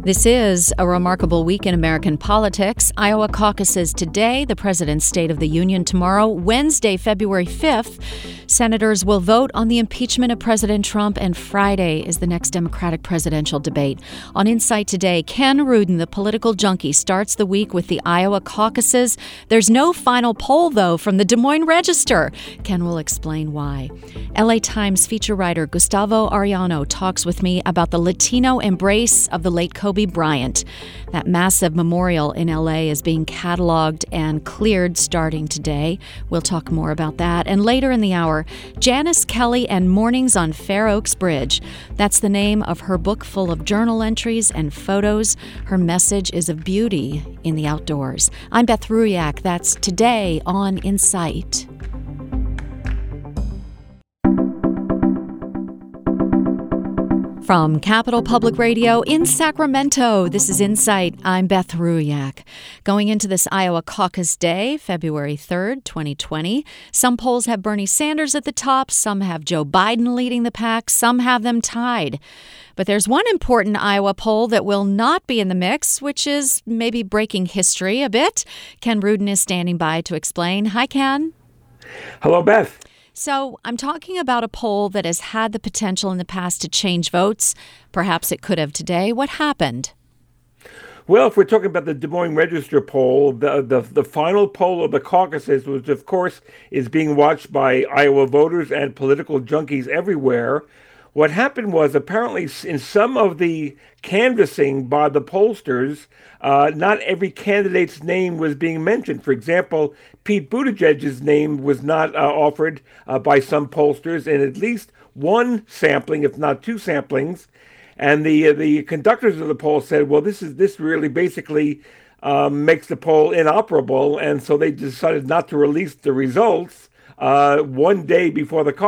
This is a remarkable week in American politics. Iowa caucuses today, the President's State of the Union tomorrow. Wednesday, February 5th, senators will vote on the impeachment of President Trump, and Friday is the next Democratic presidential debate. On Insight today, Ken Rudin, the political junkie, starts the week with the Iowa caucuses. There's no final poll, though, from the Des Moines Register. Ken will explain why. LA Times feature writer Gustavo Arellano talks with me about the Latino embrace of the late Kobe Bryant. That massive memorial in LA is being cataloged and cleared starting today. We'll talk more about that. And later in the hour, Janice Kelly and Mornings on Fair Oaks Bridge. That's the name of her book full of journal entries and photos. Her message is of beauty in the outdoors. I'm Beth Ruyak. That's today on Insight. From Capital Public Radio in Sacramento, this is Insight. I'm Beth Ruyak. Going into this Iowa caucus day, February 3rd, 2020, some polls have Bernie Sanders at the top, some have Joe Biden leading the pack, some have them tied. But there's one important Iowa poll that will not be in the mix, which is maybe breaking history a bit. Ken Rudin is standing by to explain. Hi, Ken. Hello, Beth. So I'm talking about a poll that has had the potential in the past to change votes. Perhaps it could have today. What happened? Well, if we're talking about the Des Moines Register poll, the final poll of the caucuses, which of course is being watched by Iowa voters and political junkies everywhere, what happened was apparently in some of the canvassing by the pollsters, not every candidate's name was being mentioned. For example, Pete Buttigieg's name was not offered by some pollsters in at least one sampling, if not two samplings. And the conductors of the poll said, well, this really basically makes the poll inoperable. And so they decided not to release the results one day before the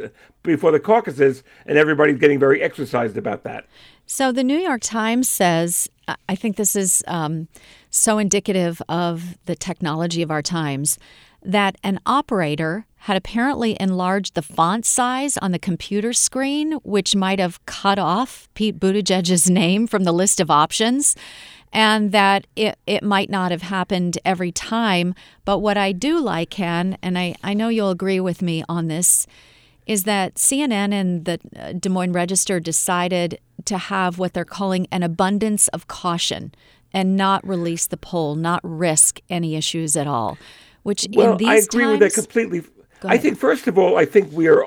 caucuses, and everybody's getting very exercised about that. So the New York Times says, I think this is so indicative of the technology of our times, that an operator had apparently enlarged the font size on the computer screen, which might have cut off Pete Buttigieg's name from the list of options, and that it might not have happened every time. But what I do like, Ken, and I know you'll agree with me on this, is that CNN and the Des Moines Register decided to have what they're calling an abundance of caution and not release the poll, not risk any issues at all. Which in these I agree with that completely. I think, first of all, we are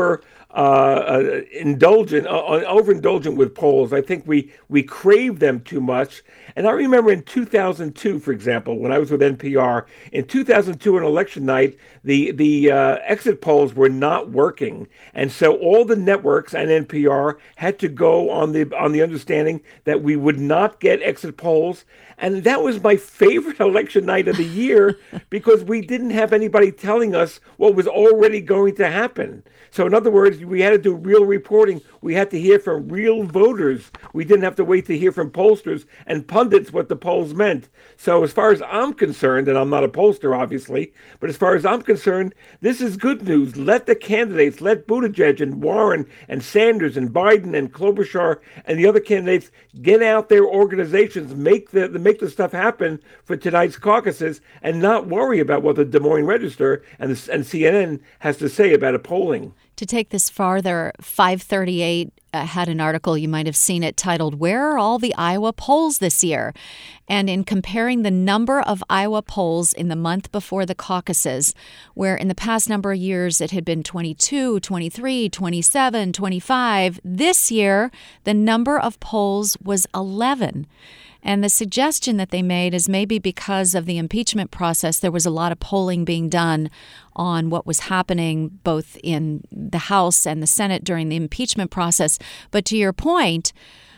overindulgent with polls. I think we crave them too much. And I remember in 2002, for example, when I was with NPR, in 2002 on election night, the exit polls were not working, and so all the networks and NPR had to go on the understanding that we would not get exit polls. And that was my favorite election night of the year because we didn't have anybody telling us what was already going to happen. So in other words, we had to do real reporting. We had to hear from real voters. We didn't have to wait to hear from pollsters and pundits what the polls meant. So as far as I'm concerned, and I'm not a pollster, obviously, but as far as I'm concerned, this is good news. Let the candidates, let Buttigieg and Warren and Sanders and Biden and Klobuchar and the other candidates get out their organizations, make the stuff happen for tonight's caucuses, and not worry about what the Des Moines Register and CNN has to say about a polling. To take this farther, 538 had an article, you might have seen it, titled, "Where are all the Iowa polls this year?" And in comparing the number of Iowa polls in the month before the caucuses, where in the past number of years it had been 22, 23, 27, 25, this year the number of polls was 11. And the suggestion that they made is maybe because of the impeachment process, there was a lot of polling being done on what was happening both in the House and the Senate during the impeachment process. But to your point,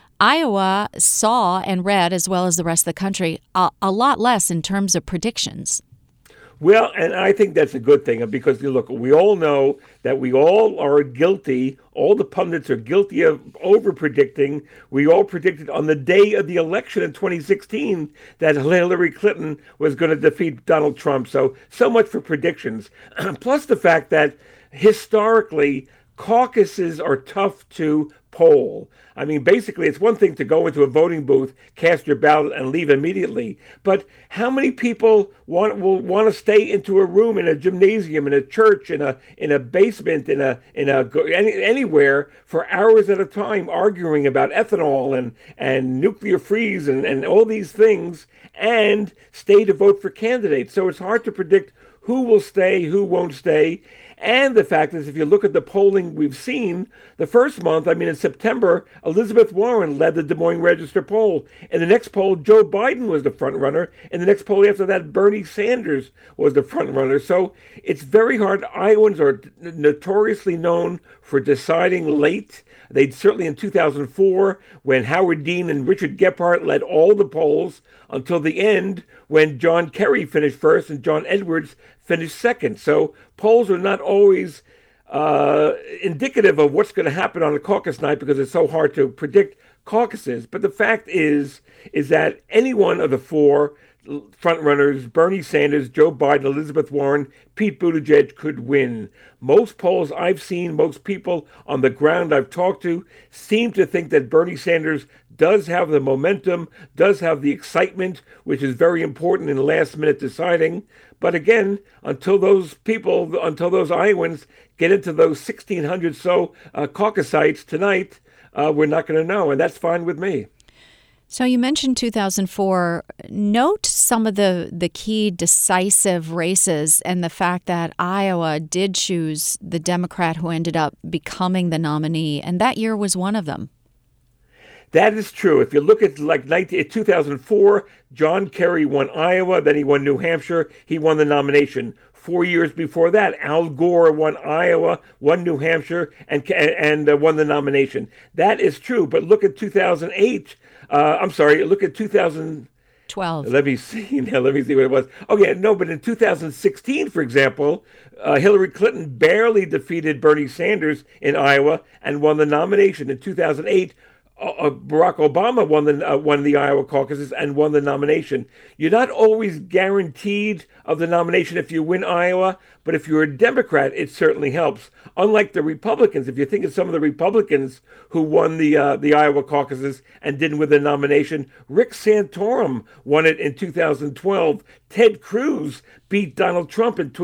Iowa saw and read, as well as the rest of the country, a lot less in terms of predictions. Well, and I think that's a good thing because, look, we all know that we all are guilty. All the pundits are guilty of over-predicting. We all predicted on the day of the election in 2016 that Hillary Clinton was going to defeat Donald Trump. So much for predictions. Plus the fact that historically, caucuses are tough to poll. I mean, basically, it's one thing to go into a voting booth, cast your ballot, and leave immediately. But how many people will want to stay into a room in a gymnasium, in a church, in a basement, anywhere for hours at a time, arguing about ethanol and nuclear freeze and all these things, and stay to vote for candidates? So it's hard to predict who will stay, who won't stay. And the fact is, if you look at the polling we've seen, the first month, I mean, in September, Elizabeth Warren led the Des Moines Register poll. In the next poll, Joe Biden was the front runner. In the next poll after that, Bernie Sanders was the front runner. So it's very hard. Iowans are notoriously known for deciding late. They certainly in 2004, when Howard Dean and Richard Gephardt led all the polls until the end, when John Kerry finished first and John Edwards finished second. So polls are not always indicative of what's going to happen on a caucus night because it's so hard to predict caucuses. But the fact is that any one of the four frontrunners, Bernie Sanders, Joe Biden, Elizabeth Warren, Pete Buttigieg, could win. Most polls I've seen, most people on the ground I've talked to seem to think that Bernie Sanders does have the momentum, does have the excitement, which is very important in last-minute deciding. But again, until those Iowans get into those 1,600 caucus sites tonight, we're not going to know, and that's fine with me. So you mentioned 2004. Note some of the key decisive races and the fact that Iowa did choose the Democrat who ended up becoming the nominee, and that year was one of them. That is true. If you look at 2004, John Kerry won Iowa, then he won New Hampshire. He won the nomination. 4 years before that, Al Gore won Iowa, won New Hampshire, and won the nomination. That is true. But look at 2008. Look at 2012. Let me see what it was. Oh, yeah, no, but in 2016, for example, Hillary Clinton barely defeated Bernie Sanders in Iowa and won the nomination. In 2008, Barack Obama won the Iowa caucuses and won the nomination. You're not always guaranteed of the nomination if you win Iowa, but if you're a Democrat, it certainly helps. Unlike the Republicans, if you think of some of the Republicans who won the Iowa caucuses and didn't win the nomination, Rick Santorum won it in 2012. Ted Cruz beat Donald Trump in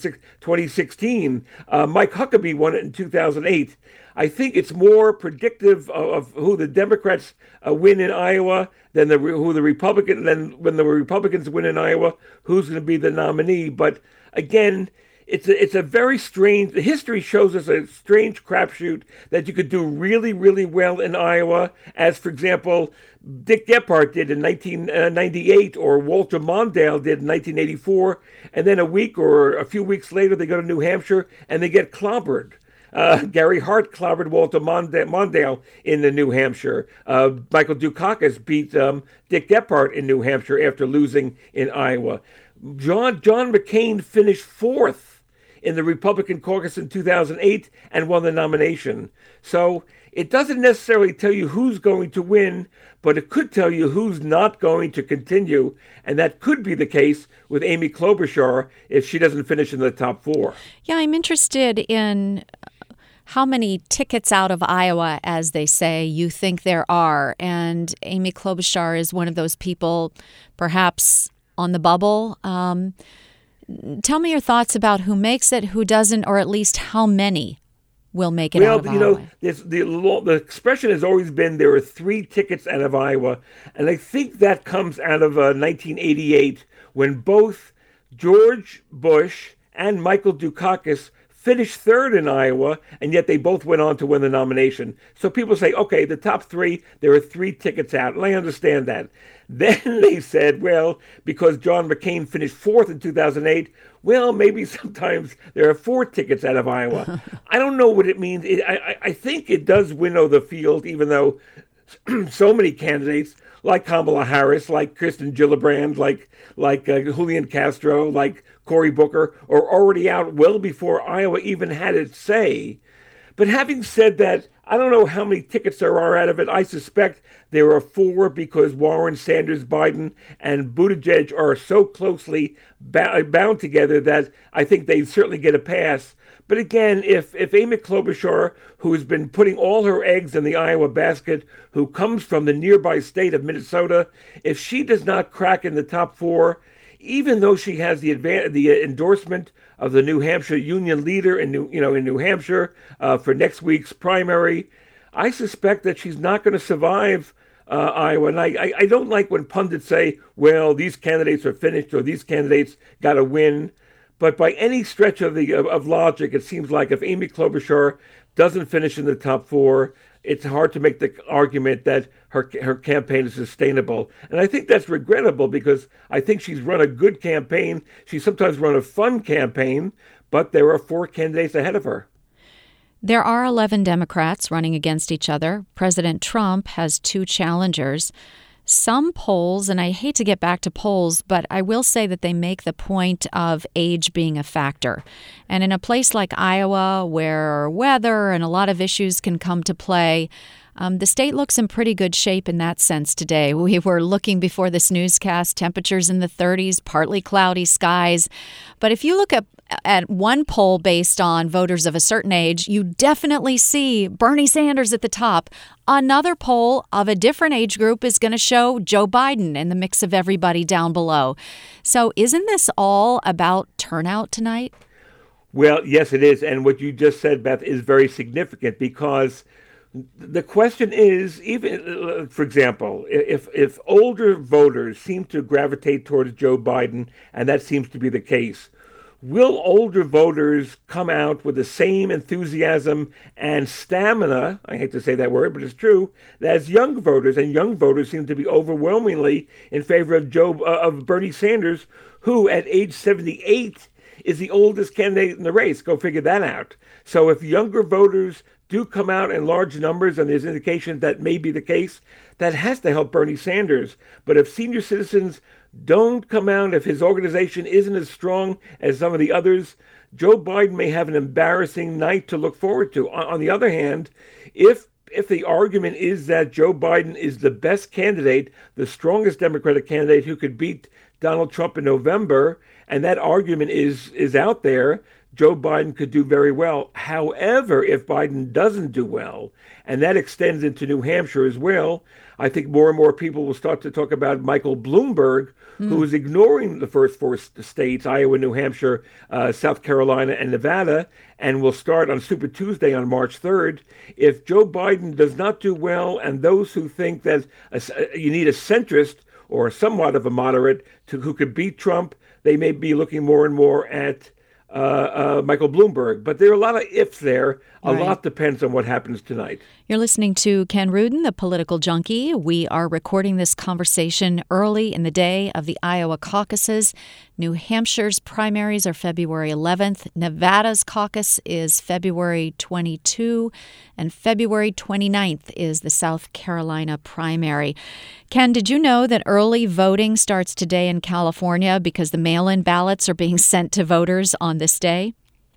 2016. Mike Huckabee won it in 2008. I think it's more predictive of who the Democrats win in Iowa than when the Republicans win in Iowa, who's going to be the nominee. But again, it's a very strange. History shows us a strange crapshoot that you could do really, really well in Iowa, as for example, Dick Gephardt did in 1998, or Walter Mondale did in 1984, and then a week or a few weeks later they go to New Hampshire and they get clobbered. Gary Hart clobbered Walter Mondale in New Hampshire. Michael Dukakis beat Dick Gephardt in New Hampshire after losing in Iowa. John McCain finished fourth in the Republican caucus in 2008 and won the nomination. So it doesn't necessarily tell you who's going to win, but it could tell you who's not going to continue. And that could be the case with Amy Klobuchar if she doesn't finish in the top four. Yeah, I'm interested in how many tickets out of Iowa, as they say, you think there are. And Amy Klobuchar is one of those people, perhaps on the bubble. Tell me your thoughts about who makes it, who doesn't, or at least how many will make it out of Iowa. The expression has always been there are 3 tickets out of Iowa. And I think that comes out of 1988 when both George Bush and Michael Dukakis finished third in Iowa, and yet they both went on to win the nomination. So people say, okay, the top 3, there are 3 tickets out. And I understand that. Then they said, well, because John McCain finished fourth in 2008, well, maybe sometimes there are 4 tickets out of Iowa. I don't know what it means. I think it does winnow the field, even though so many candidates like Kamala Harris, like Kirsten Gillibrand, like Julian Castro, like Cory Booker, are already out well before Iowa even had its say. But having said that, I don't know how many tickets there are out of it. I suspect there are 4 because Warren, Sanders, Biden, and Buttigieg are so closely bound together that I think they certainly get a pass. But again, if Amy Klobuchar, who has been putting all her eggs in the Iowa basket, who comes from the nearby state of Minnesota, if she does not crack in the top four, even though she has the endorsement of the New Hampshire union leader in New Hampshire for next week's primary, I suspect that she's not going to survive Iowa. And I don't like when pundits say, well, these candidates are finished or these candidates got to win. But by any stretch of logic, it seems like if Amy Klobuchar doesn't finish in the top four, it's hard to make the argument that her campaign is sustainable. And I think that's regrettable because I think she's run a good campaign. She's sometimes run a fun campaign, but there are four candidates ahead of her. There are 11 Democrats running against each other. President Trump has two challengers. Some polls, and I hate to get back to polls, but I will say that they make the point of age being a factor. And in a place like Iowa, where weather and a lot of issues can come to play, the state looks in pretty good shape in that sense today. We were looking before this newscast, temperatures in the 30s, partly cloudy skies. But if you look at one poll based on voters of a certain age, you definitely see Bernie Sanders at the top. Another poll of a different age group is going to show Joe Biden in the mix of everybody down below. So isn't this all about turnout tonight? Well, yes, it is. And what you just said, Beth, is very significant because the question is, even, for example, if older voters seem to gravitate towards Joe Biden, and that seems to be the case, will older voters come out with the same enthusiasm and stamina, I hate to say that word, but it's true, as young voters? And young voters seem to be overwhelmingly in favor of Bernie Sanders, who at age 78 is the oldest candidate in the race. Go figure that out. So if younger voters do come out in large numbers, and there's indication that may be the case, that has to help Bernie Sanders. But if senior citizens don't come out, if his organization isn't as strong as some of the others, Joe Biden may have an embarrassing night to look forward to. On the other hand, if the argument is that Joe Biden is the best candidate, the strongest Democratic candidate who could beat Donald Trump in November, and that argument is out there, Joe Biden could do very well. However, if Biden doesn't do well, and that extends into New Hampshire as well, I think more and more people will start to talk about Michael Bloomberg, who is ignoring the first four states, Iowa, New Hampshire, South Carolina, and Nevada, and will start on Super Tuesday on March 3rd. If Joe Biden does not do well, and those who think that you need a centrist or somewhat of a moderate who could beat Trump, they may be looking more and more at Michael Bloomberg. But there are a lot of ifs there. A lot depends on what happens tonight. You're listening to Ken Rudin, the political junkie. We are recording this conversation early in the day of the Iowa caucuses. New Hampshire's primaries are February 11th. Nevada's caucus is February 22, and February 29th is the South Carolina primary. Ken, did you know that early voting starts today in California because the mail-in ballots are being sent to voters on this day?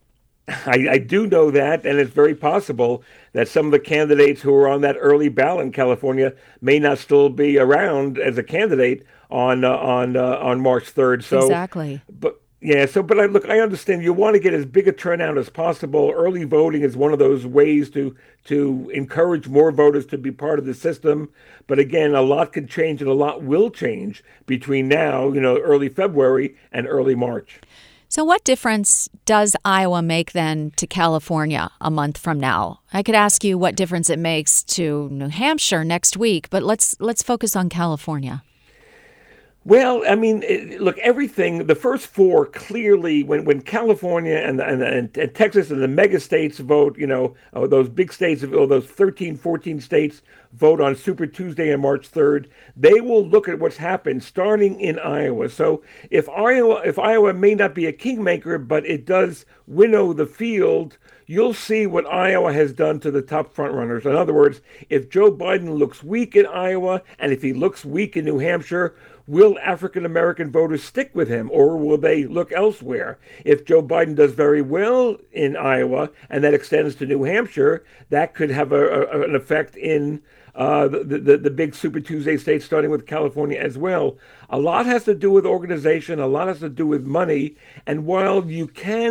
I do know that, and it's very possible that some of the candidates who are on that early ballot in California may not still be around as a candidate on March 3rd. So, exactly. But I understand you want to get as big a turnout as possible. Early voting is one of those ways to encourage more voters to be part of the system. But again, a lot can change, and a lot will change between now, early February and early March. So what difference does Iowa make then to California a month from now? I could ask you what difference it makes to New Hampshire next week, but let's focus on California. Well, I mean, look, everything, the first four clearly, when California and Texas and the mega states vote, those big states, those 13, 14 states vote on Super Tuesday on March 3rd, they will look at what's happened starting in Iowa. So if Iowa may not be a kingmaker, but it does winnow the field, you'll see what Iowa has done to the top frontrunners. In other words, if Joe Biden looks weak in Iowa, and if he looks weak in New Hampshire, will African-American voters stick with him, or will they look elsewhere? If Joe Biden does very well in Iowa, and that extends to New Hampshire, that could have an effect in the big Super Tuesday states, starting with California as well. A lot has to do with organization. A lot has to do with money. And while you can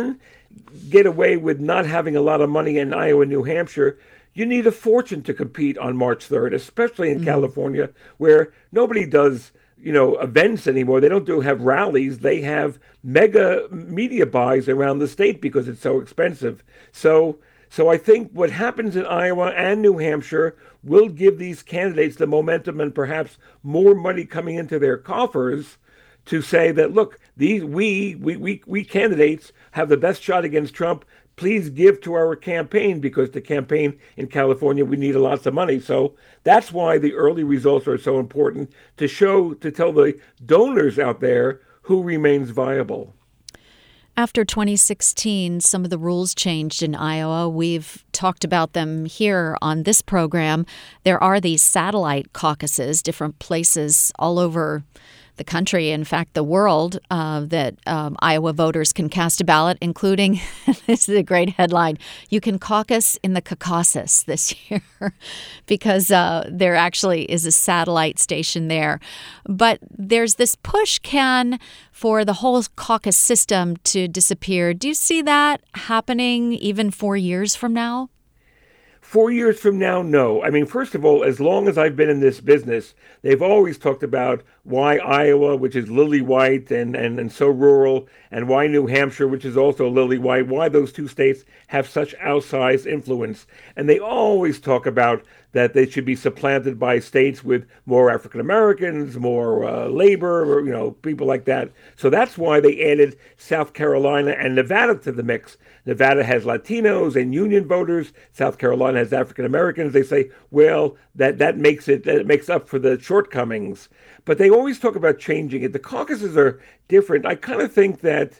get away with not having a lot of money in Iowa and New Hampshire, you need a fortune to compete on March 3rd, especially in California, where nobody does, events anymore. They don't have rallies. They have mega media buys around the state because it's so expensive. So I think what happens in Iowa and New Hampshire will give these candidates the momentum and perhaps more money coming into their coffers to say that, look, we candidates have the best shot against Trump. Please give to our campaign, because the campaign in California, we need lots of money. So that's why the early results are so important, to tell the donors out there who remains viable. After 2016, some of the rules changed in Iowa. We've talked about them here on this program. There are these satellite caucuses, different places all over the country, in fact, the world, that Iowa voters can cast a ballot, including, this is a great headline, you can caucus in the Caucasus this year, because there actually is a satellite station there. But there's this push, Ken, for the whole caucus system to disappear. Do you see that happening even 4 years from now? 4 years from now, no. I mean, first of all, as long as I've been in this business, they've always talked about why Iowa, which is lily white and so rural, and why New Hampshire, which is also lily white, why those two states have such outsized influence. And they always talk about that they should be supplanted by states with more African Americans, more labor, or, people like that. So that's why they added South Carolina and Nevada to the mix. Nevada has Latinos and union voters. South Carolina has African Americans. They say, well, that makes up for the shortcomings. But they always talk about changing it. The caucuses are different. I kind of think that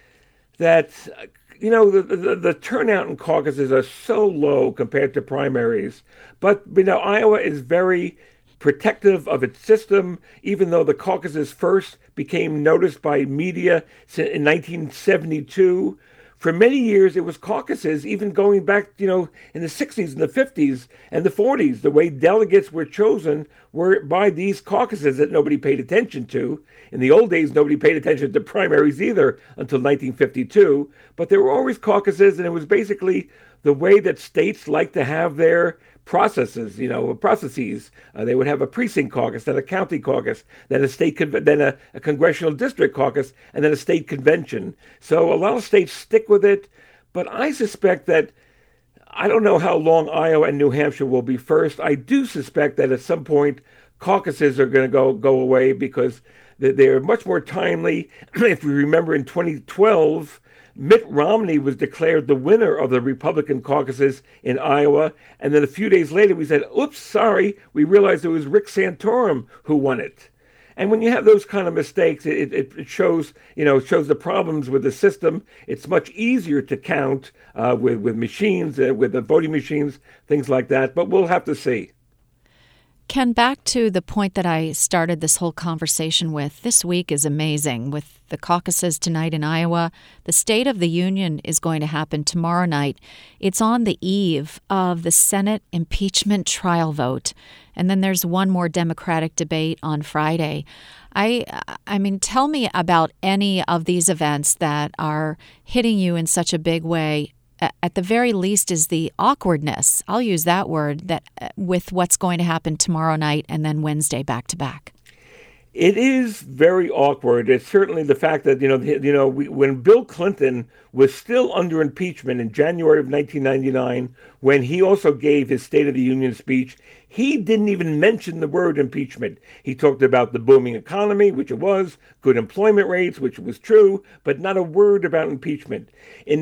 the turnout in caucuses are so low compared to primaries. But Iowa is very protective of its system, even though the caucuses first became noticed by media in 1972. For many years, it was caucuses, even going back, in the 60s and the 50s and the 40s. The way delegates were chosen were by these caucuses that nobody paid attention to. In the old days, nobody paid attention to primaries either until 1952. But there were always caucuses, and it was basically the way that states like to have their processes. They would have a precinct caucus, then a county caucus, then a congressional district caucus, and then a state convention. So a lot of states stick with it, but I suspect that, I don't know how long Iowa and New Hampshire will be first. I do suspect that at some point caucuses are going to go away, because they're much more timely. If we remember, in 2012, Mitt Romney was declared the winner of the Republican caucuses in Iowa. And then a few days later, we said, oops, sorry, we realized it was Rick Santorum who won it. And when you have those kind of mistakes, it shows the problems with the system. It's much easier to count with machines, with the voting machines, things like that. But we'll have to see. Ken, back to the point that I started this whole conversation with. This week is amazing. With the caucuses tonight in Iowa, the State of the Union is going to happen tomorrow night. It's on the eve of the Senate impeachment trial vote. And then there's one more Democratic debate on Friday. I mean, tell me about any of these events that are hitting you in such a big way. At the very least is the awkwardness, I'll use that word, that with what's going to happen tomorrow night and then Wednesday back to back. It is very awkward. It's certainly the fact that, when Bill Clinton was still under impeachment in January of 1999, when he also gave his State of the Union speech, he didn't even mention the word impeachment. He talked about the booming economy, which it was, good employment rates, which was true, but not a word about impeachment. In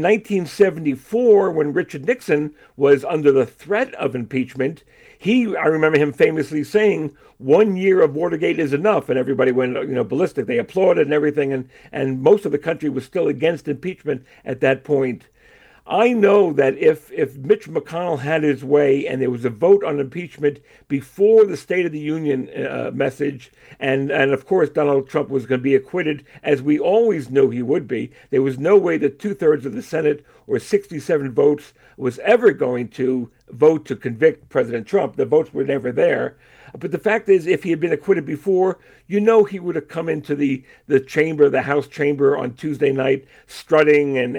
1974, when Richard Nixon was under the threat of impeachment, I remember him famously saying, 1 year of Watergate is enough, and everybody went, ballistic. They applauded and everything, and most of the country was still against impeachment at that point. I know that if Mitch McConnell had his way and there was a vote on impeachment before the State of the Union message, and of course Donald Trump was going to be acquitted, as we always knew he would be, there was no way that 2/3 of the Senate or 67 votes was ever going to vote to convict President Trump. The votes were never there. But the fact is, if he had been acquitted before, he would have come into the chamber, the House chamber on Tuesday night, strutting and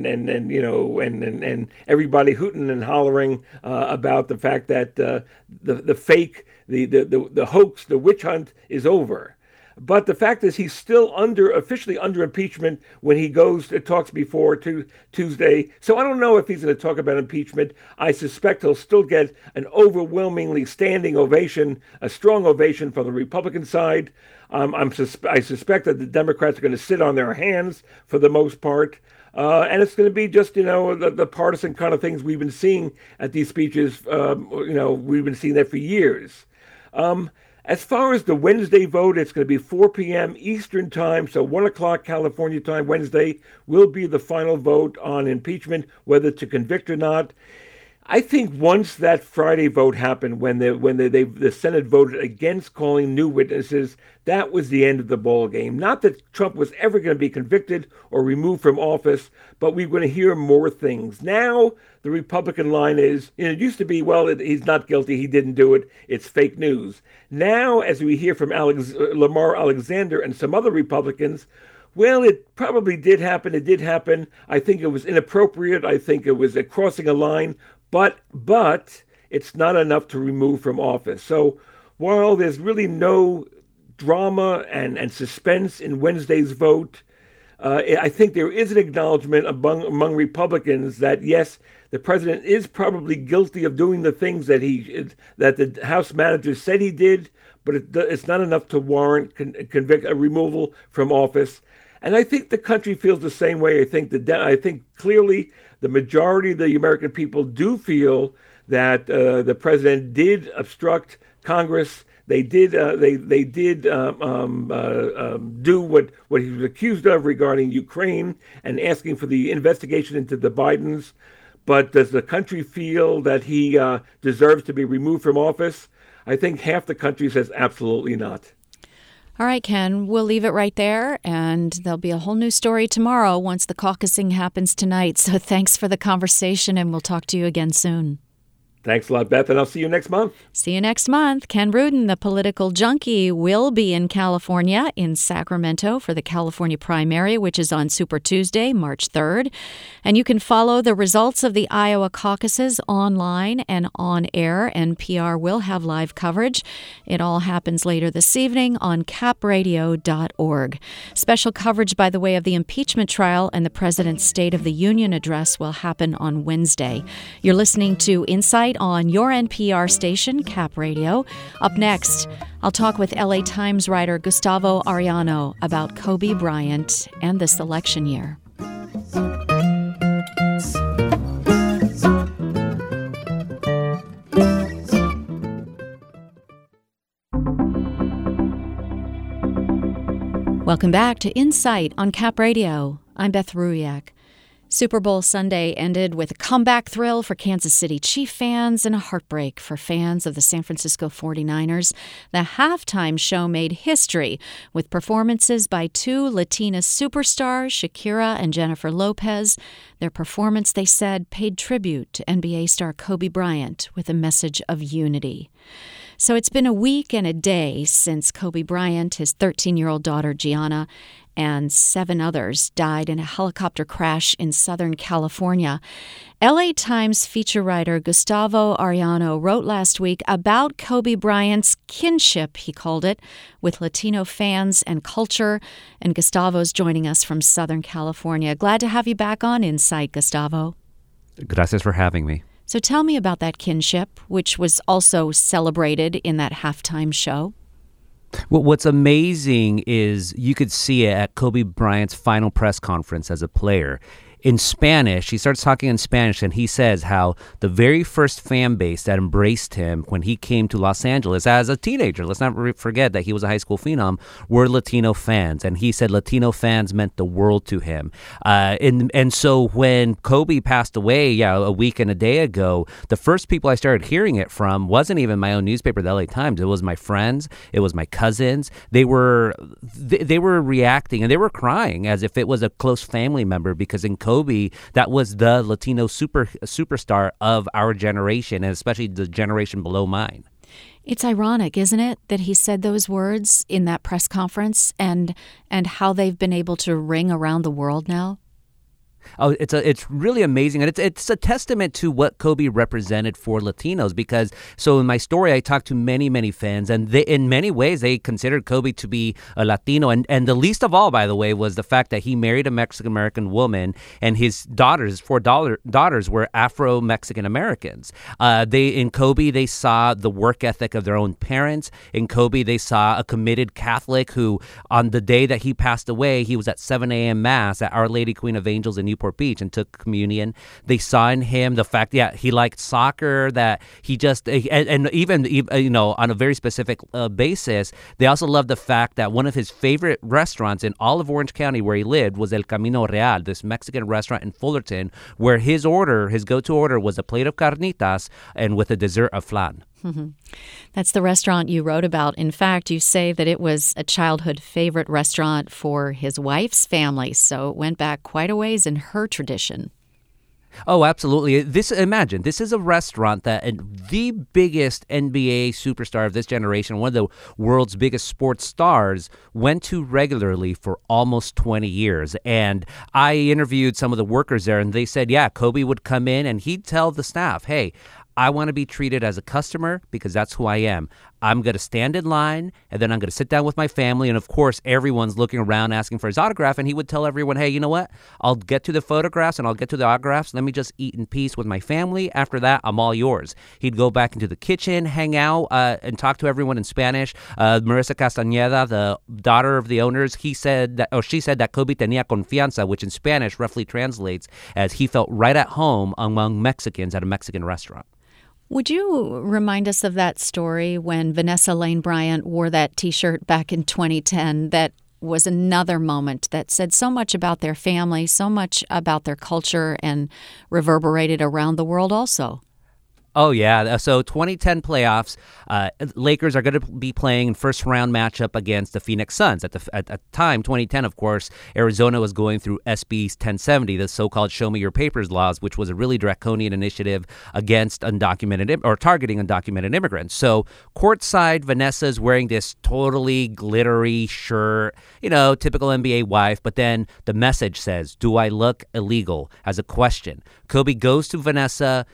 everybody hooting and hollering about the fact that the fake, the hoax, the witch hunt is over. But the fact is, he's still officially under impeachment when he talks before Tuesday. So I don't know if he's going to talk about impeachment. I suspect he'll still get an overwhelmingly standing ovation, a strong ovation from the Republican side. I suspect that the Democrats are going to sit on their hands for the most part. And it's going to be just, the partisan kind of things we've been seeing at these speeches. We've been seeing that for years. As far as the Wednesday vote, it's going to be 4 p.m. Eastern time, so 1 o'clock California time Wednesday will be the final vote on impeachment, whether to convict or not. I think once that Friday vote happened, when the Senate voted against calling new witnesses, that was the end of the ball game. Not that Trump was ever going to be convicted or removed from office, but we're going to hear more things. Now, the Republican line is, it used to be, he's not guilty, he didn't do it, it's fake news. Now, as we hear from Lamar Alexander and some other Republicans, it probably did happen. It did happen. I think it was inappropriate. I think it was crossing a line. But it's not enough to remove from office. So while there's really no drama and suspense in Wednesday's vote, I think there is an acknowledgement among Republicans that, yes, the president is probably guilty of doing the things that the House manager said he did, but it's not enough to warrant convict a removal from office. And I think the country feels the same way. I think clearly the majority of the American people do feel that the president did obstruct Congress. They did do what he was accused of regarding Ukraine and asking for the investigation into the Bidens. But does the country feel that he deserves to be removed from office? I think half the country says absolutely not. All right, Ken, we'll leave it right there, and there'll be a whole new story tomorrow once the caucusing happens tonight. So thanks for the conversation, and we'll talk to you again soon. Thanks a lot, Beth, and I'll see you next month. See you next month. Ken Rudin, the political junkie, will be in California, in Sacramento, for the California primary, which is on Super Tuesday, March 3rd. And you can follow the results of the Iowa caucuses online and on air. NPR will have live coverage. It all happens later this evening on capradio.org. Special coverage, by the way, of the impeachment trial and the president's State of the Union address will happen on Wednesday. You're listening to Insight on your NPR station, Cap Radio. Up next, I'll talk with LA Times writer Gustavo Arellano about Kobe Bryant and this election year. Welcome back to Insight on Cap Radio. I'm Beth Ruiak. Super Bowl Sunday ended with a comeback thrill for Kansas City Chief fans and a heartbreak for fans of the San Francisco 49ers. The halftime show made history with performances by two Latina superstars, Shakira and Jennifer Lopez. Their performance, they said, paid tribute to NBA star Kobe Bryant with a message of unity. So it's been a week and a day since Kobe Bryant, his 13-year-old daughter Gianna, and 7 others died in a helicopter crash in Southern California. LA Times feature writer Gustavo Arellano wrote last week about Kobe Bryant's kinship, he called it, with Latino fans and culture. And Gustavo's joining us from Southern California. Glad to have you back on Insight, Gustavo. Gracias for having me. So tell me about that kinship, which was also celebrated in that halftime show. Well, what's amazing is you could see it at Kobe Bryant's final press conference as a player. In Spanish, he starts talking in Spanish, and he says how the very first fan base that embraced him when he came to Los Angeles as a teenager, let's not forget that he was a high school phenom, were Latino fans. And he said Latino fans meant the world to him. And so when Kobe passed away, a week and a day ago, the first people I started hearing it from wasn't even my own newspaper, the LA Times. It was my friends. It was my cousins. They were reacting, and they were crying as if it was a close family member, because in Kobe, Kobe, that was the Latino superstar of our generation, and especially the generation below mine. It's ironic, isn't it, that he said those words in that press conference and how they've been able to ring around the world now? Oh, it's really amazing, and it's a testament to what Kobe represented for Latinos. Because so in my story, I talked to many fans, and they, in many ways, they considered Kobe to be a Latino, and the least of all, by the way, was the fact that he married a Mexican American woman, and his daughters, daughters, were Afro Mexican Americans. In Kobe, they saw the work ethic of their own parents. In Kobe, they saw a committed Catholic who, on the day that he passed away, he was at 7 a.m. Mass at Our Lady Queen of Angels in Newport Beach and took communion. They saw in him the fact, he liked soccer, that he just, and even on a very specific basis, they also loved the fact that one of his favorite restaurants in all of Orange County where he lived was El Camino Real, this Mexican restaurant in Fullerton, where his go-to order was a plate of carnitas and with a dessert of flan. Mm-hmm. That's the restaurant you wrote about. In fact, you say that it was a childhood favorite restaurant for his wife's family, so it went back quite a ways in her tradition. Oh, absolutely. Imagine, this is a restaurant that the biggest NBA superstar of this generation, one of the world's biggest sports stars, went to regularly for almost 20 years. And I interviewed some of the workers there, and they said, Kobe would come in and he'd tell the staff, hey, I want to be treated as a customer because that's who I am. I'm going to stand in line, and then I'm going to sit down with my family. And, of course, everyone's looking around asking for his autograph. And he would tell everyone, hey, you know what? I'll get to the photographs and I'll get to the autographs. Let me just eat in peace with my family. After that, I'm all yours. He'd go back into the kitchen, hang out, and talk to everyone in Spanish. Marissa Castañeda, the daughter of the owners, she said that Kobe tenía confianza, which in Spanish roughly translates as he felt right at home among Mexicans at a Mexican restaurant. Would you remind us of that story when Vanessa Lane Bryant wore that T-shirt back in 2010 that was another moment that said so much about their family, so much about their culture, and reverberated around the world also? Oh, yeah. So 2010 playoffs, Lakers are going to be playing first round matchup against the Phoenix Suns. At the time, 2010, of course, Arizona was going through SB 1070, the so-called Show Me Your Papers laws, which was a really draconian initiative against targeting undocumented immigrants. So courtside, Vanessa is wearing this totally glittery shirt, typical NBA wife. But then the message says, "Do I look illegal?" as a question. Kobe goes to Vanessa,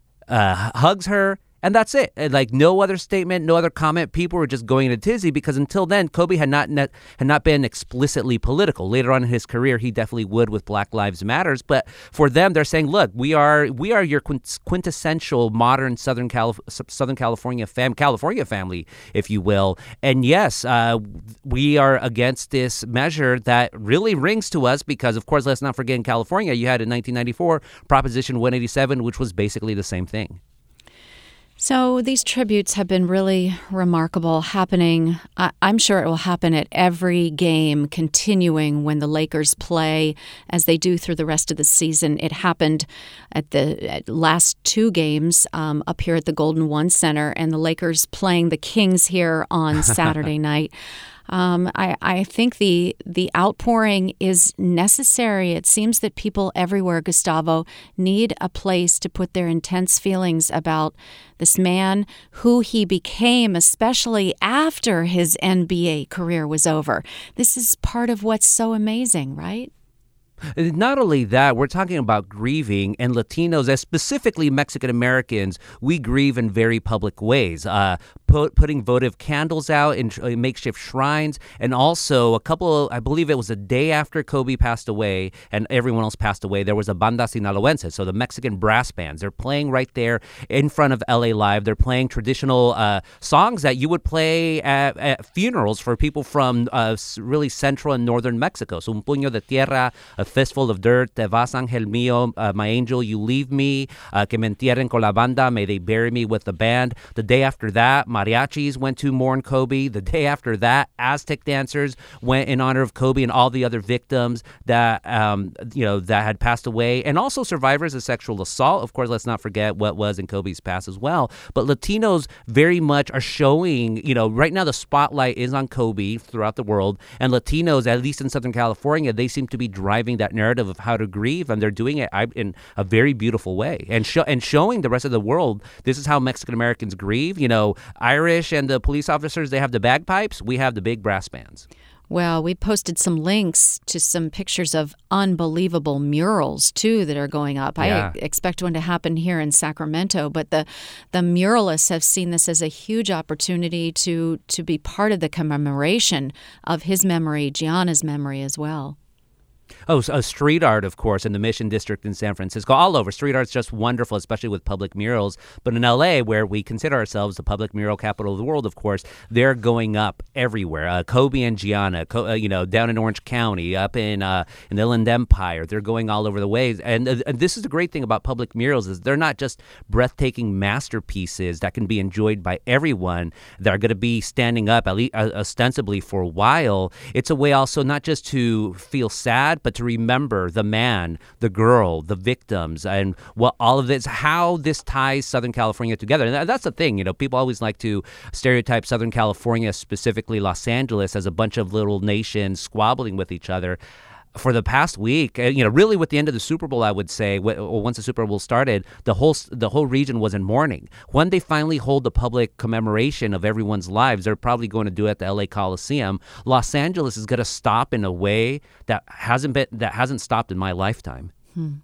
hugs her, and that's it. Like, no other statement, no other comment. People were just going in a tizzy because until then, Kobe had not been explicitly political. Later on in his career, he definitely would with Black Lives Matters. But for them, they're saying, look, we are your quintessential modern Southern California family, if you will. And yes, we are against this measure that really rings to us because, of course, let's not forget in California, you had in 1994 Proposition 187, which was basically the same thing. So these tributes have been really remarkable, happening. I'm sure it will happen at every game, continuing when the Lakers play, as they do through the rest of the season. It happened at the last two games up here at the Golden One Center, and the Lakers playing the Kings here on Saturday night. I think the outpouring is necessary. It seems that people everywhere, Gustavo, need a place to put their intense feelings about this man, who he became, especially after his NBA career was over. This is part of what's so amazing, right? Not only that, we're talking about grieving, and Latinos, as specifically Mexican Americans, we grieve in very public ways. Putting votive candles out in makeshift shrines, and also I believe it was a day after Kobe passed away and everyone else passed away, there was a Banda Sinaloense, so the Mexican brass bands. They're playing right there in front of LA Live. They're playing traditional songs that you would play at funerals for people from really central and northern Mexico. So Un Puño de Tierra, A Fistful of Dirt, Te Vas Angel Mío, My Angel, You Leave Me, Que Me Entierren con la Banda, May They Bury Me with the Band. The day after that, mariachis went to mourn Kobe. The day after that, Aztec dancers went in honor of Kobe and all the other victims that that had passed away, and also survivors of sexual assault. Of course, let's not forget what was in Kobe's past as well. But Latinos very much are showing, right now the spotlight is on Kobe throughout the world, and Latinos, at least in Southern California, they seem to be driving that narrative of how to grieve, and they're doing it in a very beautiful way, and showing the rest of the world this is how Mexican Americans grieve. Irish and the police officers, they have the bagpipes, we have the big brass bands. Well, we posted some links to some pictures of unbelievable murals, too, that are going up. Yeah. I expect one to happen here in Sacramento, but the muralists have seen this as a huge opportunity to be part of the commemoration of his memory, Gianna's memory as well. Oh, street art, of course, in the Mission District in San Francisco, all over. Street art's just wonderful, especially with public murals. But in L.A., where we consider ourselves the public mural capital of the world, of course, they're going up everywhere. Kobe and Gianna, down in Orange County, up in the Inland Empire, they're going all over the ways. And this is the great thing about public murals is they're not just breathtaking masterpieces that can be enjoyed by everyone that are going to be standing up, at least ostensibly, for a while. It's a way also not just to feel sad, but to remember the man, the girl, the victims, and what all of this, how this ties Southern California together. And that's the thing, people always like to stereotype Southern California, specifically Los Angeles, as a bunch of little nations squabbling with each other. For the past week, really with the end of the Super Bowl, I would say, once the Super Bowl started, the whole region was in mourning. When they finally hold the public commemoration of everyone's lives, they're probably going to do it at the LA Coliseum. Los Angeles is going to stop in a way that hasn't stopped in my lifetime.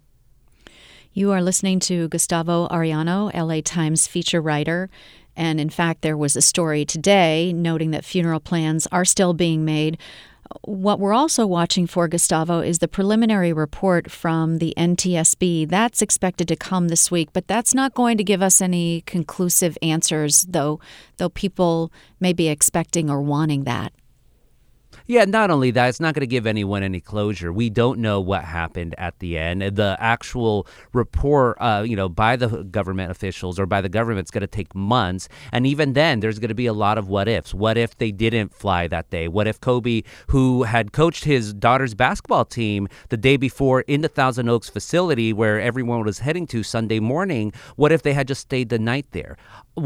You are listening to Gustavo Arellano, LA Times feature writer. And in fact, there was a story today noting that funeral plans are still being made. What we're also watching for, Gustavo, is the preliminary report from the NTSB. That's expected to come this week, but that's not going to give us any conclusive answers, though people may be expecting or wanting that. Yeah, not only that, it's not going to give anyone any closure. We don't know what happened at the end. The actual report, by the government officials or by the government, it's going to take months. And even then, there's going to be a lot of what ifs. What if they didn't fly that day? What if Kobe, who had coached his daughter's basketball team the day before in the Thousand Oaks facility where everyone was heading to Sunday morning, what if they had just stayed the night there?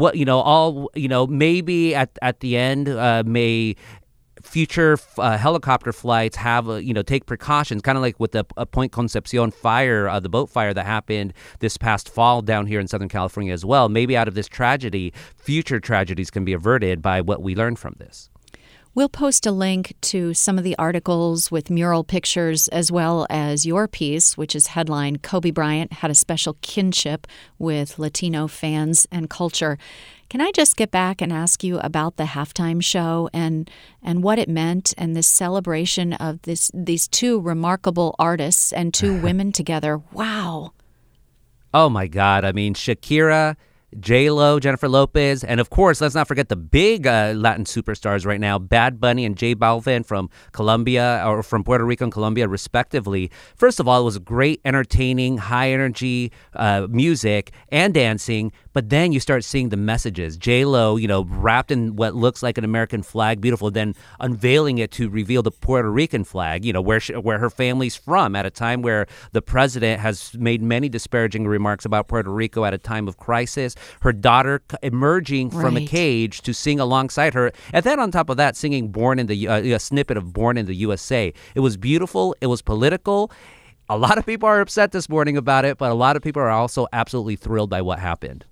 Maybe at the end, future helicopter flights have, take precautions, kind of like with the Point Concepcion fire, the boat fire that happened this past fall down here in Southern California as well. Maybe out of this tragedy, future tragedies can be averted by what we learned from this. We'll post a link to some of the articles with mural pictures as well as your piece, which is headlined Kobe Bryant Had a Special Kinship with Latino Fans and Culture. Can I just get back and ask you about the halftime show and what it meant and this celebration of these two remarkable artists and two women together? Wow. Oh, my God. I mean, Shakira, J-Lo, Jennifer Lopez, and of course, let's not forget the big Latin superstars right now, Bad Bunny and J Balvin from Colombia, or from Puerto Rico and Colombia, respectively. First of all, it was great, entertaining, high-energy music and dancing, but then you start seeing the messages. J-Lo, wrapped in what looks like an American flag, beautiful, then unveiling it to reveal the Puerto Rican flag, where her family's from, at a time where the president has made many disparaging remarks about Puerto Rico at a time of crisis. Her daughter emerging from a cage to sing alongside her. And then on top of that, singing a snippet of Born in the USA. It was beautiful. It was political. A lot of people are upset this morning about it, but a lot of people are also absolutely thrilled by what happened.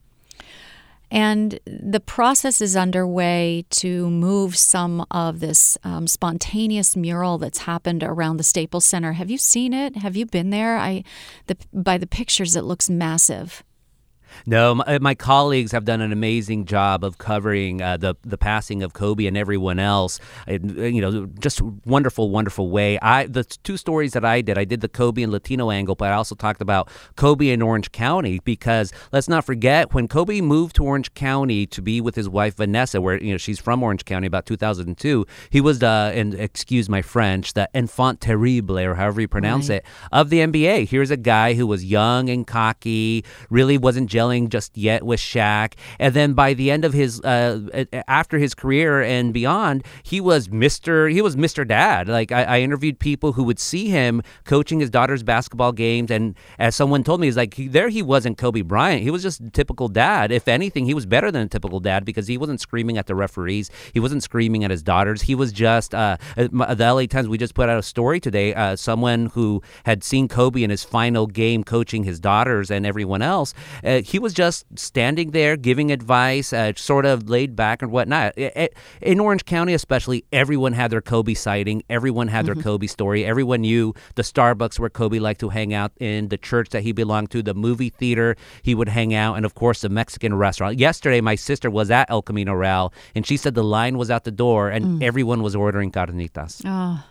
And the process is underway to move some of this spontaneous mural that's happened around the Staples Center. Have you seen it? Have you been there? By the pictures, it looks massive. No, my colleagues have done an amazing job of covering the passing of Kobe and everyone else. Just wonderful, wonderful way. The two stories that I did the Kobe and Latino angle, but I also talked about Kobe in Orange County, because let's not forget, when Kobe moved to Orange County to be with his wife Vanessa, where she's from Orange County, about 2002, he was and excuse my French, the enfant terrible, or however you pronounce it, of the NBA. Here's a guy who was young and cocky, really wasn't gelling just yet with Shaq. And then by the end of his, after his career and beyond, he was Mr. Dad. Like I interviewed people who would see him coaching his daughter's basketball games, and as someone told me, he's like, he wasn't Kobe Bryant. He was just a typical dad. If anything, he was better than a typical dad because he wasn't screaming at the referees. He wasn't screaming at his daughters. He was just the LA Times. We just put out a story today. Someone who had seen Kobe in his final game coaching his daughters and everyone else. He was just standing there giving advice, sort of laid back and whatnot. In Orange County, especially, everyone had their Kobe sighting. Everyone had their Kobe story. Everyone knew the Starbucks where Kobe liked to hang out in, the church that he belonged to, the movie theater he would hang out, and of course the Mexican restaurant. Yesterday, my sister was at El Camino Real, and she said the line was out the door, and everyone was ordering carnitas. Oh.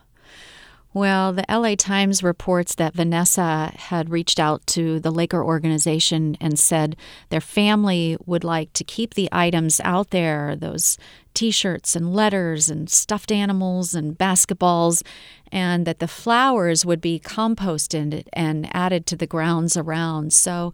Well, the LA Times reports that Vanessa had reached out to the Laker organization and said their family would like to keep the items out there, those T-shirts and letters and stuffed animals and basketballs, and that the flowers would be composted and added to the grounds around. So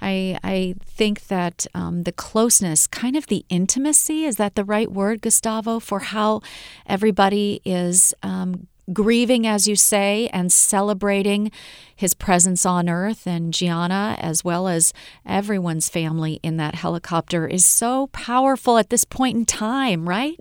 I think that the closeness, kind of the intimacy, is that the right word, Gustavo, for how everybody is grieving, as you say, and celebrating his presence on Earth, and Gianna, as well as everyone's family in that helicopter, is so powerful at this point in time, right?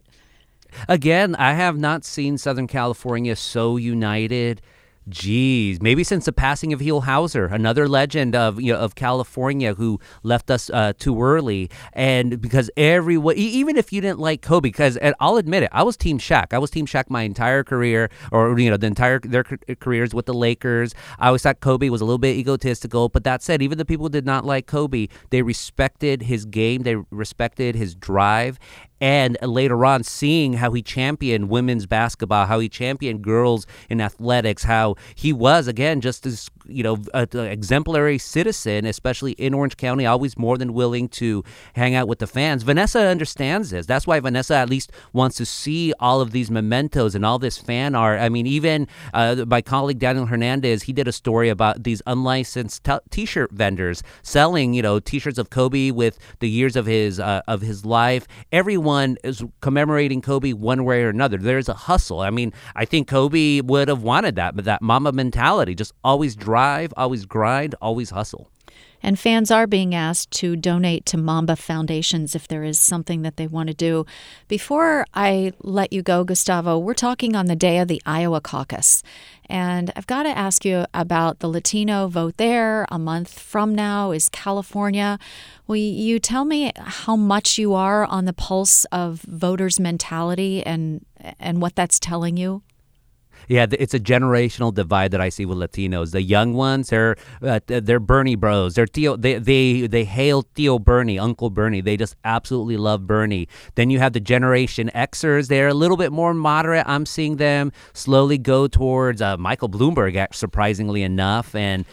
Again, I have not seen Southern California so united. Geez, maybe since the passing of Heel Hauser, another legend of California who left us too early. And because everyone, even if you didn't like Kobe, because and I'll admit it, I was Team Shaq. I was Team Shaq my entire career, or their careers with the Lakers. I always thought Kobe was a little bit egotistical. But that said, even the people who did not like Kobe, they respected his game, they respected his drive. And later on, seeing how he championed women's basketball, how he championed girls in athletics, how he was, again, just as, an exemplary citizen, especially in Orange County, always more than willing to hang out with the fans. Vanessa understands this. That's why Vanessa at least wants to see all of these mementos and all this fan art. I mean, even my colleague Daniel Hernandez, he did a story about these unlicensed T-shirt vendors selling, T-shirts of Kobe with the years of his life. Everyone is commemorating Kobe one way or another. There's a hustle. I mean, I think Kobe would have wanted that, but that Mamba mentality, just always drive, always grind, always hustle. And fans are being asked to donate to Mamba Foundations if there is something that they want to do. Before I let you go, Gustavo, we're talking on the day of the Iowa caucus. And I've got to ask you about the Latino vote there. A month from now is California. Will you tell me how much you are on the pulse of voters' mentality and what that's telling you? Yeah, it's a generational divide that I see with Latinos. The young ones, they're Bernie bros. They're Theo. They hail Theo Bernie, Uncle Bernie. They just absolutely love Bernie. Then you have the Generation Xers. They're a little bit more moderate. I'm seeing them slowly go towards Michael Bloomberg, surprisingly enough, and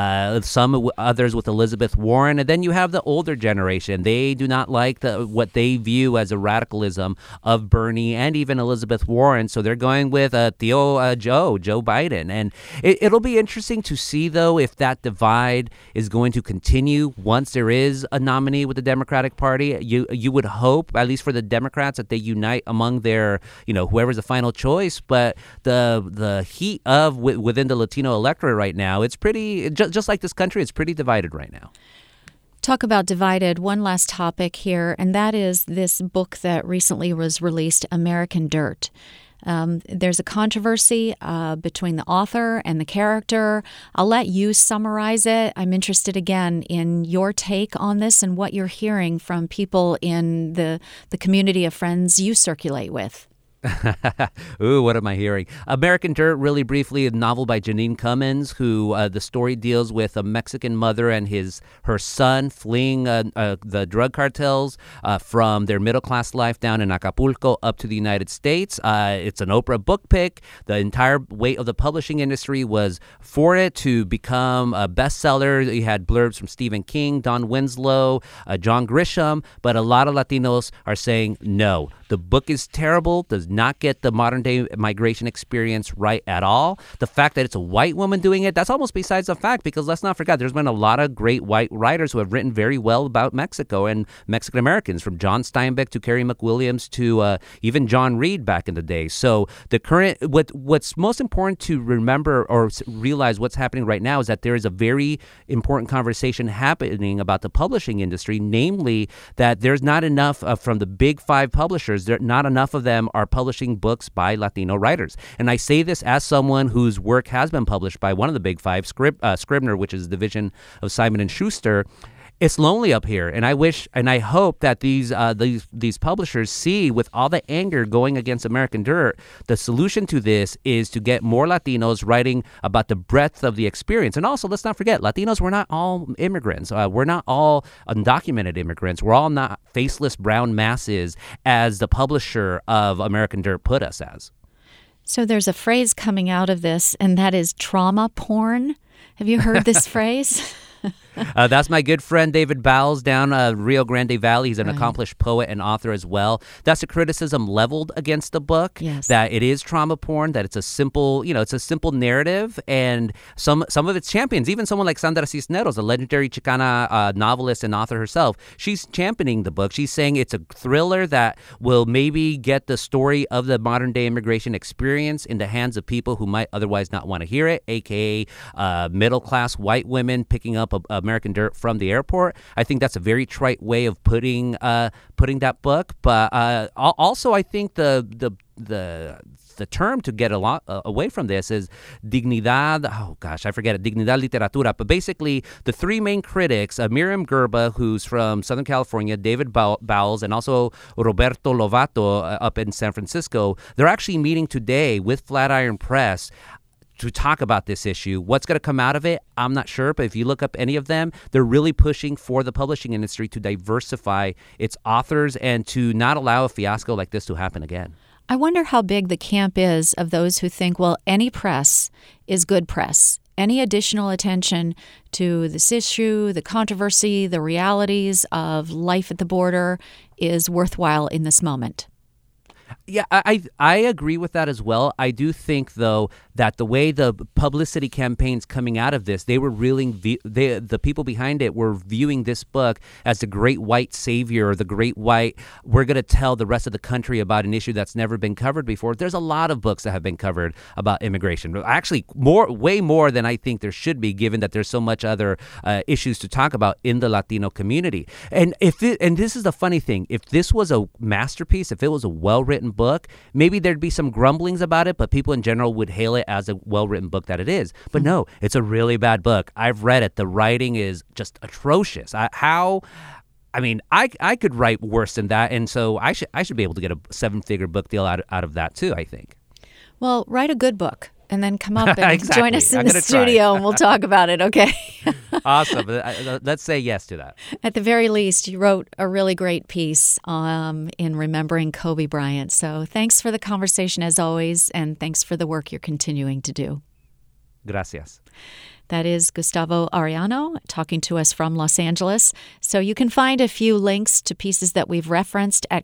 some others with Elizabeth Warren. And then you have the older generation. They do not like what they view as a radicalism of Bernie and even Elizabeth Warren. So they're going with Joe Biden. And it'll be interesting to see, though, if that divide is going to continue once there is a nominee with the Democratic Party. You would hope, at least for the Democrats, that they unite among their, whoever's the final choice. But the heat within the Latino electorate right now, it's pretty, just like this country, it's pretty divided right now. Talk about divided. One last topic here, and that is this book that recently was released, American Dirt. There's a controversy between the author and the character. I'll let you summarize it. I'm interested, again, in your take on this and what you're hearing from people in the community of friends you circulate with. Ooh, what am I hearing? American Dirt, really briefly, a novel by Janine Cummins, who the story deals with a Mexican mother and her son fleeing the drug cartels from their middle-class life down in Acapulco up to the United States. It's an Oprah book pick. The entire weight of the publishing industry was for it to become a bestseller. You had blurbs from Stephen King, Don Winslow, John Grisham, but a lot of Latinos are saying no. The book is terrible, does not get the modern day migration experience right at all. The fact that it's a white woman doing it, that's almost besides the fact, because let's not forget, there's been a lot of great white writers who have written very well about Mexico and Mexican Americans, from John Steinbeck to Carrie McWilliams to even John Reed back in the day. So the current, what's most important to remember or realize what's happening right now is that there is a very important conversation happening about the publishing industry, namely that there's not enough from the big five publishers, not enough of them are publishing books by Latino writers. And I say this as someone whose work has been published by one of the big five, Scribner, which is a division of Simon & Schuster. It's lonely up here, and I wish and I hope that these publishers see, with all the anger going against American Dirt, the solution to this is to get more Latinos writing about the breadth of the experience. And also, let's not forget, Latinos, we're not all immigrants. We're not all undocumented immigrants. We're all not faceless brown masses, as the publisher of American Dirt put us as. So there's a phrase coming out of this, and that is trauma porn. Have you heard this phrase? That's my good friend David Bowles down Rio Grande Valley. He's an accomplished poet and author as well. That's a criticism leveled against the book. Yes. That it is trauma porn. That it's a simple, it's a simple narrative, and some of its champions, even someone like Sandra Cisneros, the legendary Chicana novelist and author herself, she's championing the book. She's saying it's a thriller that will maybe get the story of the modern day immigration experience in the hands of people who might otherwise not want to hear it, aka middle class white women picking up American Dirt from the airport. I think that's a very trite way of putting that book. But also, I think the term to get a lot away from this is dignidad. Oh gosh, I forget it. Dignidad literatura. But basically, the three main critics, Miriam Gerba, who's from Southern California, David Bowles, and also Roberto Lovato up in San Francisco, they're actually meeting today with Flatiron Press to talk about this issue. What's going to come out of it, I'm not sure, but if you look up any of them, they're really pushing for the publishing industry to diversify its authors and to not allow a fiasco like this to happen again. I wonder how big the camp is of those who think, well, any press is good press. Any additional attention to this issue, the controversy, the realities of life at the border is worthwhile in this moment. Yeah, I agree with that as well. I do think, though, that the way the publicity campaigns coming out of this, they were really, the people behind it were viewing this book as the great white savior, or the great white, we're going to tell the rest of the country about an issue that's never been covered before. There's a lot of books that have been covered about immigration. Actually, way more than I think there should be, given that there's so much other issues to talk about in the Latino community. And this is the funny thing, if this was a masterpiece, if it was a well-written book, maybe there'd be some grumblings about it, but people in general would hail it as a well-written book that it is. But no, it's a really bad book. I've read it. The writing is just atrocious. I could write worse than that, and so I should be able to get a 7-figure book deal out of that too, I think. Well, write a good book and then come up and exactly. Join us in the studio and we'll talk about it, okay? Awesome. Let's say yes to that. At the very least, you wrote a really great piece in remembering Kobe Bryant. So thanks for the conversation as always, and thanks for the work you're continuing to do. Gracias. That is Gustavo Arellano talking to us from Los Angeles. So you can find a few links to pieces that we've referenced at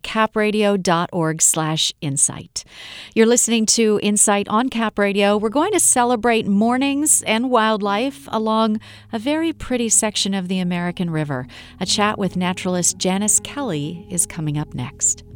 capradio.org/insight. You're listening to Insight on Cap Radio. We're going to celebrate mornings and wildlife along a very pretty section of the American River. A chat with naturalist Janice Kelly is coming up next.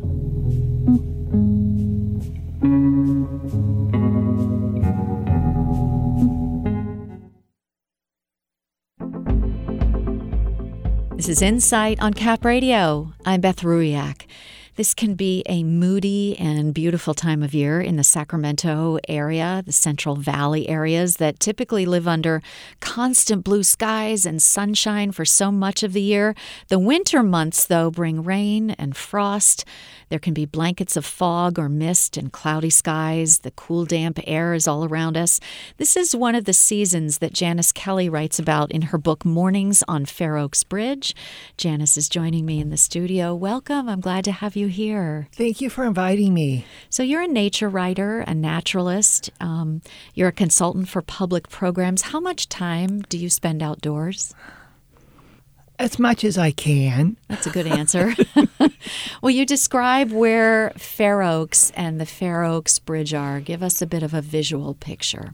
This is Insight on Cap Radio. I'm Beth Ruiak. This can be a moody and beautiful time of year in the Sacramento area, the Central Valley areas that typically live under constant blue skies and sunshine for so much of the year. The winter months, though, bring rain and frost. There can be blankets of fog or mist and cloudy skies. The cool, damp air is all around us. This is one of the seasons that Janice Kelly writes about in her book, Mornings on Fair Oaks Bridge. Janice is joining me in the studio. Welcome. I'm glad to have you here. Thank you for inviting me. So you're a nature writer, a naturalist. You're a consultant for public programs. How much time do you spend outdoors? As much as I can. That's a good answer. Will you describe where Fair Oaks and the Fair Oaks Bridge are? Give us a bit of a visual picture.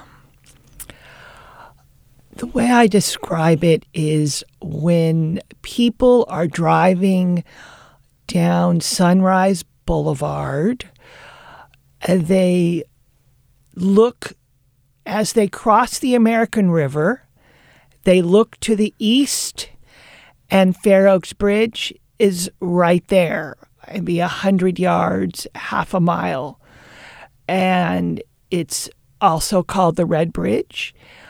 The way I describe it is when people are driving down Sunrise Boulevard, they look, as they cross the American River, they look to the east, and Fair Oaks Bridge is right there, maybe 100 yards, half a mile. And it's also called the Red Bridge.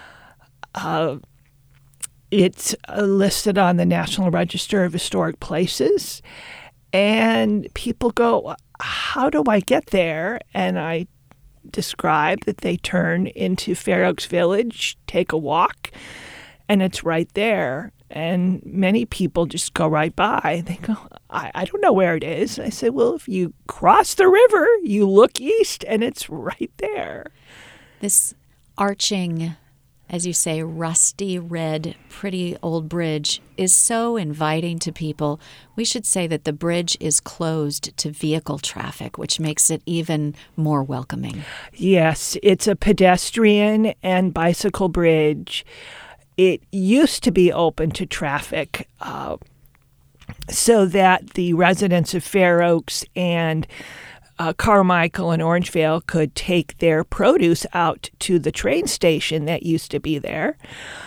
It's listed on the National Register of Historic Places. And people go, how do I get there? And I describe that they turn into Fair Oaks Village, take a walk, and it's right there. And many people just go right by. They go, I don't know where it is. I say, well, if you cross the river, you look east, and it's right there. This arching, as you say, rusty red, pretty old bridge is so inviting to people. We should say that the bridge is closed to vehicle traffic, which makes it even more welcoming. Yes, it's a pedestrian and bicycle bridge. It used to be open to traffic so that the residents of Fair Oaks and Carmichael and Orangevale could take their produce out to the train station that used to be there.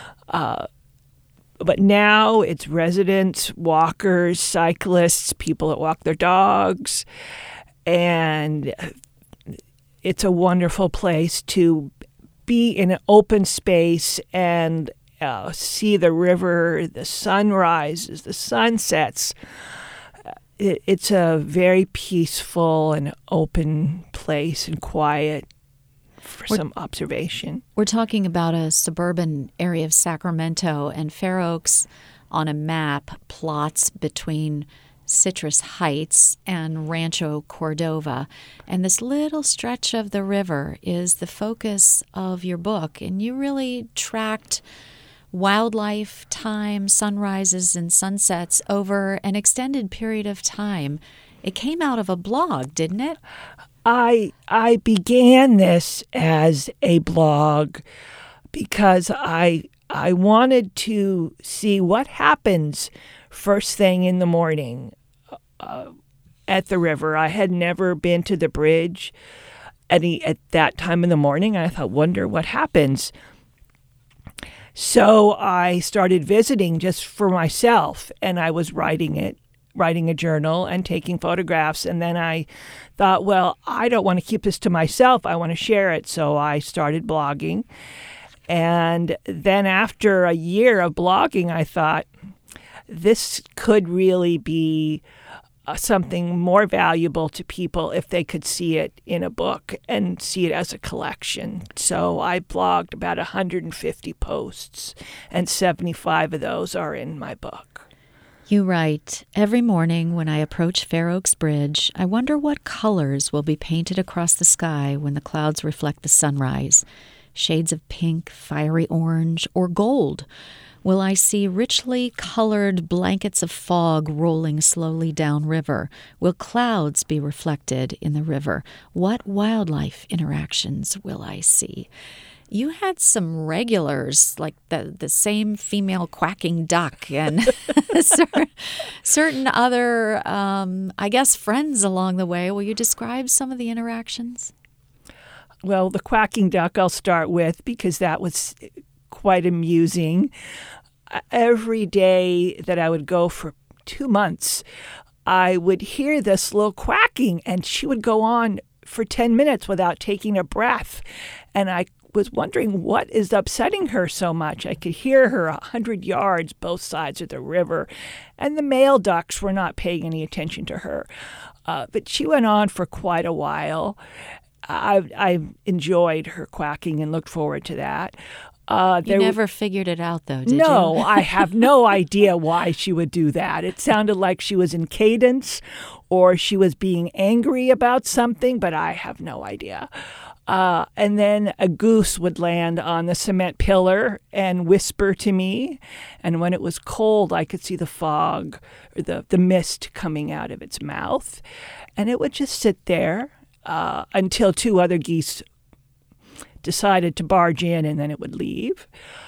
But now it's residents, walkers, cyclists, people that walk their dogs, and it's a wonderful place to be in an open space and see the river, the sunrises, the sunsets. It's a very peaceful and open place and quiet for some observation. We're talking about a suburban area of Sacramento, and Fair Oaks on a map plots between Citrus Heights and Rancho Cordova. And this little stretch of the river is the focus of your book. And you really tracked wildlife, time, sunrises and sunsets over an extended period of time. It came out of a blog, didn't it? I began this as a blog because I wanted to see what happens first thing in the morning at the river. I had never been to the bridge at that time in the morning. I thought, wonder what happens. So I started visiting just for myself, and I was writing a journal and taking photographs. And then I thought, well, I don't want to keep this to myself. I want to share it. So I started blogging. And then after a year of blogging, I thought this could really be something more valuable to people if they could see it in a book and see it as a collection. So I blogged about 150 posts, and 75 of those are in my book. You write, every morning when I approach Fair Oaks Bridge, I wonder what colors will be painted across the sky when the clouds reflect the sunrise. Shades of pink, fiery orange, or gold. Will I see richly colored blankets of fog rolling slowly downriver? Will clouds be reflected in the river? What wildlife interactions will I see? You had some regulars, like the same female quacking duck and certain other, I guess, friends along the way. Will you describe some of the interactions? Well, the quacking duck I'll start with because that was quite amusing. Every day that I would go for 2 months, I would hear this little quacking, and she would go on for 10 minutes without taking a breath. And I was wondering what is upsetting her so much. I could hear her 100 yards both sides of the river, and the male ducks were not paying any attention to her. But she went on for quite a while. I enjoyed her quacking and looked forward to that. You never figured it out, though, did you? No, I have no idea why she would do that. It sounded like she was in cadence or she was being angry about something, but I have no idea. And then a goose would land on the cement pillar and whisper to me. And when it was cold, I could see the fog or the mist coming out of its mouth. And it would just sit there until two other geese decided to barge in, and then it would leave.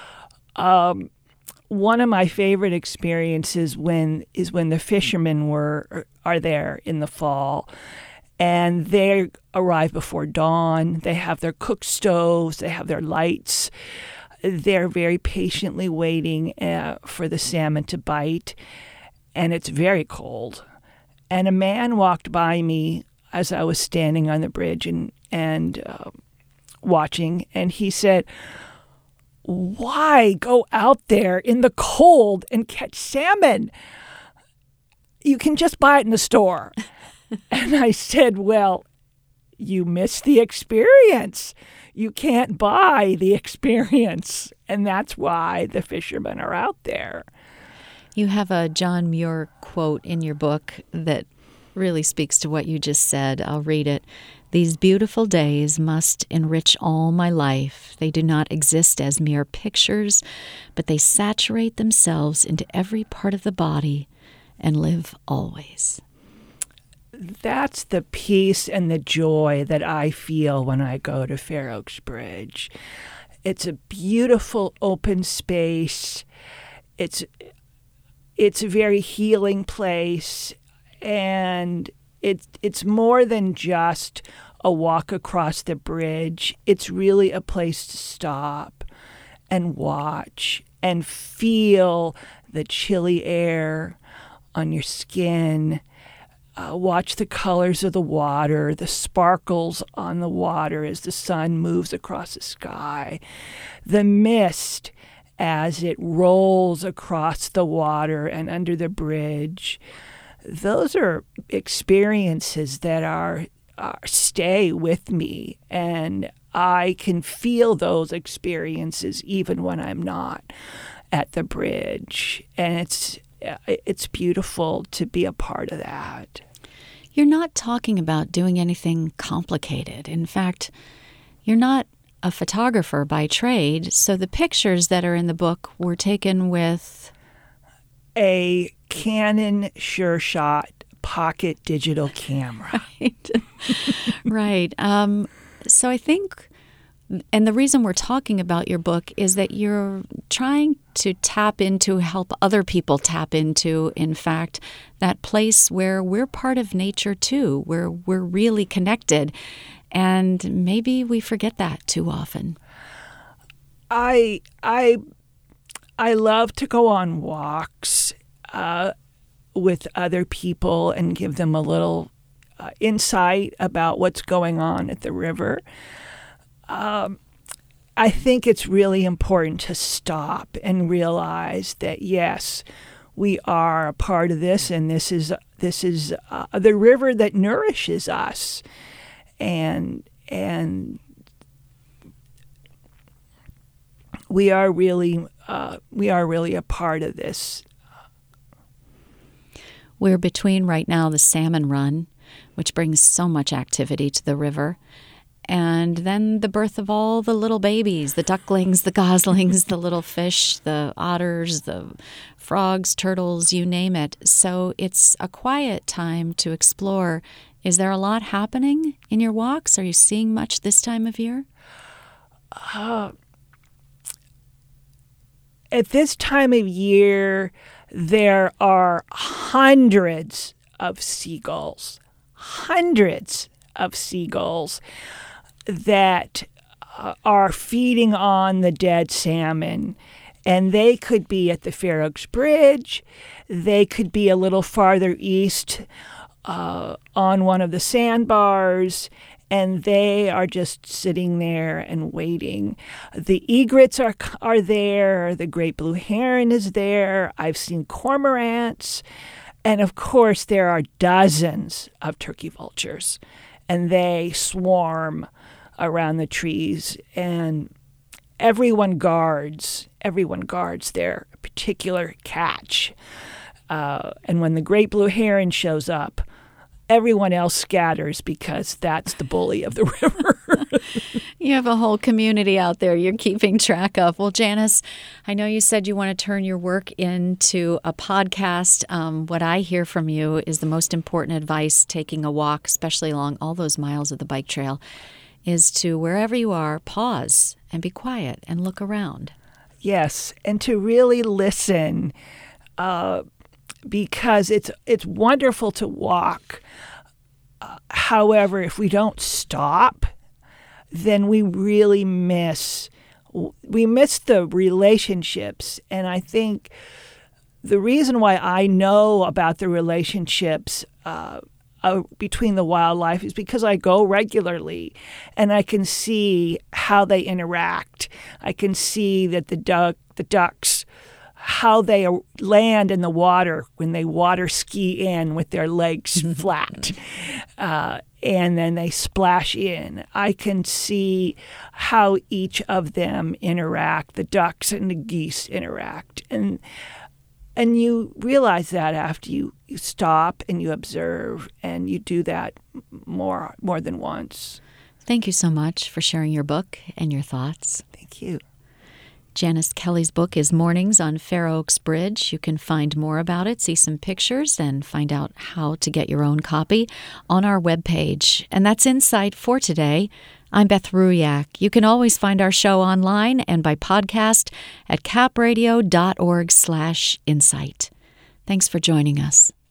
One of my favorite experiences is when the fishermen are there in the fall. And they arrive before dawn. They have their cook stoves. They have their lights. They're very patiently waiting for the salmon to bite. And it's very cold. And a man walked by me as I was standing on the bridge and watching. And he said, "Why go out there in the cold and catch salmon? You can just buy it in the store." And I said, "Well, you missed the experience. You can't buy the experience." And that's why the fishermen are out there. You have a John Muir quote in your book that really speaks to what you just said. I'll read it. "These beautiful days must enrich all my life. They do not exist as mere pictures, but they saturate themselves into every part of the body and live always." That's the peace and the joy that I feel when I go to Fair Oaks Bridge. It's a beautiful open space. It's a very healing place, and it's more than just a walk across the bridge. It's really a place to stop and watch and feel the chilly air on your skin. Watch the colors of the water, the sparkles on the water as the sun moves across the sky, the mist as it rolls across the water and under the bridge. Those are experiences that stay with me, and I can feel those experiences even when I'm not at the bridge. And it's beautiful to be a part of that. You're not talking about doing anything complicated. In fact, you're not a photographer by trade, so the pictures that are in the book were taken with a Canon SureShot pocket digital camera. Right. So I think, and the reason we're talking about your book is that you're trying to help other people tap into, in fact, that place where we're part of nature too, where we're really connected. And maybe we forget that too often. I love to go on walks with other people and give them a little insight about what's going on at the river. I think it's really important to stop and realize that, yes, we are a part of this, and this is the river that nourishes us, and we are really a part of this. We're between right now the salmon run, which brings so much activity to the river, and then the birth of all the little babies, the ducklings, the goslings, the little fish, the otters, the frogs, turtles, you name it. So it's a quiet time to explore. Is there a lot happening in your walks? Are you seeing much this time of year? At this time of year, there are hundreds of seagulls that are feeding on the dead salmon. And they could be at the Fair Oaks Bridge. They could be a little farther east on one of the sandbars. And they are just sitting there and waiting. The egrets are there. The great blue heron is there. I've seen cormorants. And, of course, there are dozens of turkey vultures. And they swarm around the trees. And everyone guards their particular catch. And when the great blue heron shows up, everyone else scatters because that's the bully of the river. You have a whole community out there you're keeping track of. Well, Janice, I know you said you want to turn your work into a podcast. What I hear from you is the most important advice taking a walk, especially along all those miles of the bike trail, is to, wherever you are, pause and be quiet and look around. Yes, and to really listen, because it's wonderful to walk. However, if we don't stop, then we really miss the relationships. And I think the reason why I know about the relationships between the wildlife is because I go regularly and I can see how they interact. I can see that the ducks, how they land in the water when they water ski in with their legs flat, and then they splash in. I can see how each of them interact, the ducks and the geese interact. And you realize that after you stop and you observe, and you do that more than once. Thank you so much for sharing your book and your thoughts. Thank you. Janice Kelly's book is Mornings on Fair Oaks Bridge. You can find more about it, see some pictures, and find out how to get your own copy on our webpage. And that's Insight for today. I'm Beth Ruyak. You can always find our show online and by podcast at capradio.org/insight. Thanks for joining us.